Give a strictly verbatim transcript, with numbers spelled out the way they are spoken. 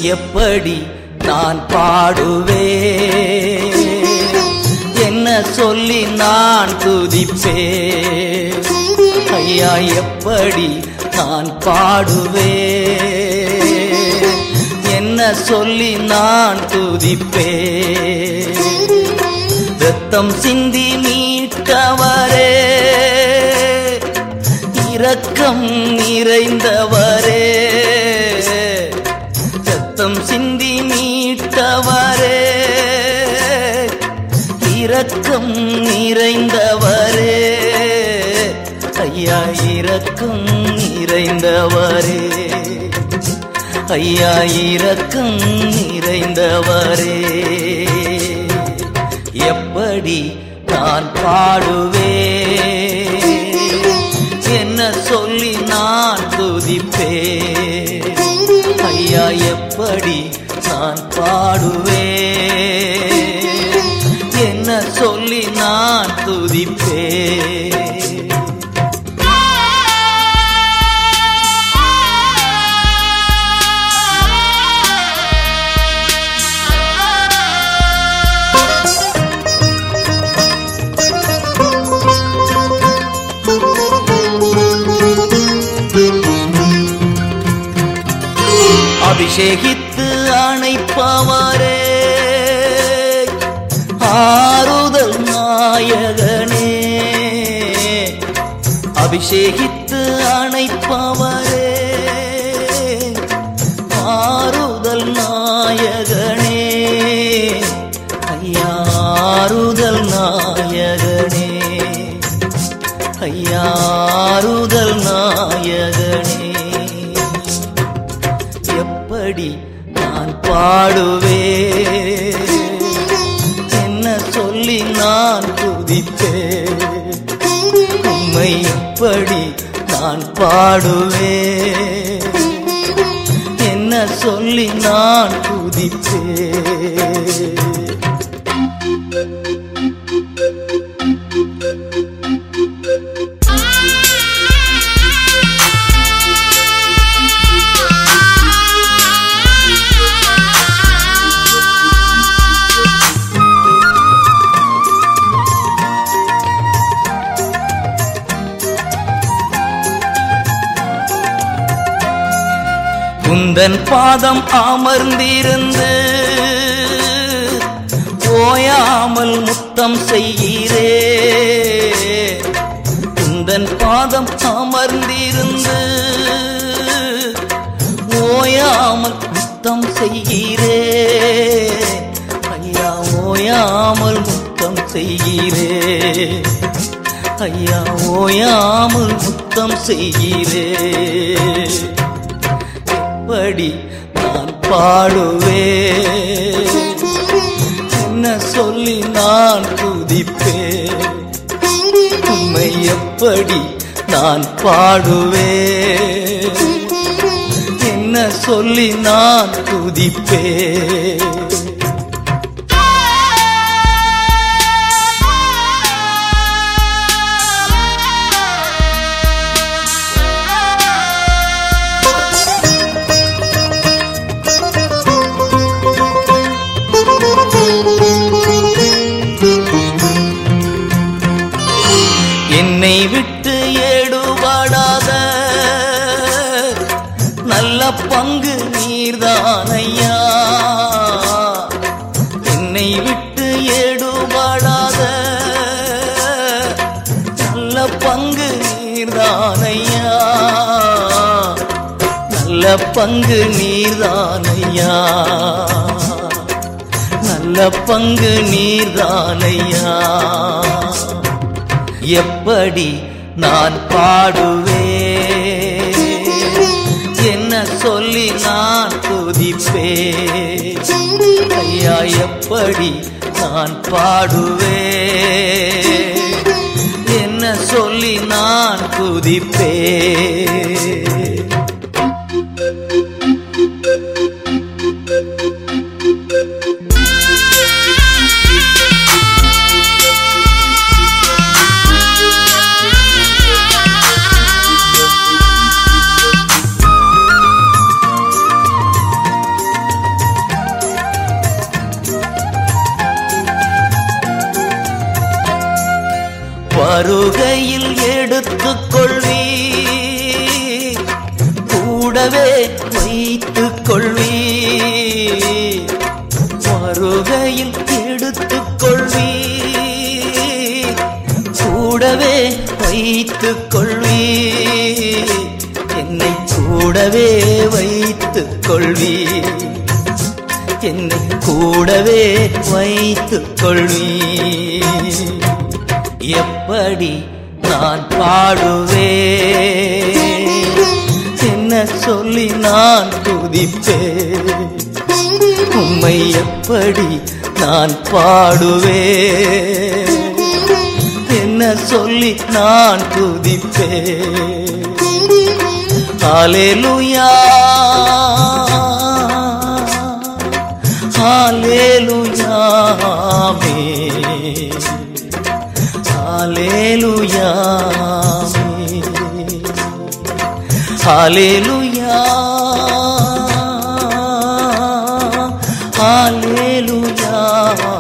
எப்படி நான் பாடுவேன், என்ன சொல்லி நான் துதிப்பேன். ஐயா எப்படி நான் பாடுவேன், என்ன சொல்லி நான் துதிப்பேன். ரத்தம் சிந்தி மீட்டவரே, இரக்கம் நிறைந்தவரே, ரத்தம் சிந்தி மீட்டவரே, இரக்கம் நிறைந்தவரே. ஐயா இரக்கம் நிறைந்தவரே, ஐயா இரக்கம் நிறைந்தவரே. எப்படி நான் பாடுவேன், என்ன சொல்லி நான் துதிப்பேன். ஐயா எப்படி நான் பாடுவேன், என்ன சொல்லி நான் துதிப்பேன். அபிஷேகித்து அணைப்பவரே, ஆறுதல் நாயகனே, அபிஷேகித்து அணைப்பவரே, ஆறுதல் நாயகனே. ஐயா ஆறுதல் நாயகனே, ஐயா ஆறுதல் நாயகனே. எப்படி நான் பாடுவேன், என்ன சொல்லி நான் துதிப்பேன். உம்மை எப்படி நான் பாடுவேன், என்ன சொல்லி நான் துதிப்பேன். உந்தன் பாதம் அமர்ந்திருந்து ஓயாமல் முத்தம் செய்கிறே, உந்தன் பாதம் அமர்ந்திருந்து ஓயாமல் முத்தம் செய்கிறே. ஐயா ஓயாமல் முத்தம் செய்கிறே, ஐயா ஓயாமல் முத்தம் செய்கிறே. எப்படி நான் பாடுவேன், என்ன சொல்லி நான் துதிப்பேன். உம்மை எப்படி நான் பாடுவேன், என்ன சொல்லி நான் துதிப்பேன். என்னை விட்டு ஏடுபடாத நல்ல பங்கு நீர்தானையா, என்னை விட்டு ஏடுபடாத நல்ல பங்கு நீர்தானையா, நல்ல பங்கு நீர்தானையா, நல்ல பங்கு நீர்தானையா. எப்படி நான் பாடுவேன், என்ன சொல்லி நான் துதிப்பேன். ஐயா எப்படி நான் பாடுவேன், என்ன சொல்லி நான் துதிப்பேன். வருகையில் எடுத்துக்கொள்வீ, கூடவே வைத்துக் கொள்வீ. வருகையில் எடுத்துக்கொள்வீ, கூடவே வைத்துக் கொள்வீ. என்னை கூடவே வைத்துக் கொள்வீ, என்னை கூடவே வைத்துக் கொள்வீ. எப்படி நான் பாடுவேன், என்ன சொல்லி நான் துதிப்பேன். உம்மை எப்படி நான் பாடுவேன், என்ன சொல்லி நான் துதிப்பேன். ஹல்லேலூயா ஹல்லேலூயா ஆமென். ஹல்லேலூயா ஹல்லேலூயா ஹல்லேலூயா.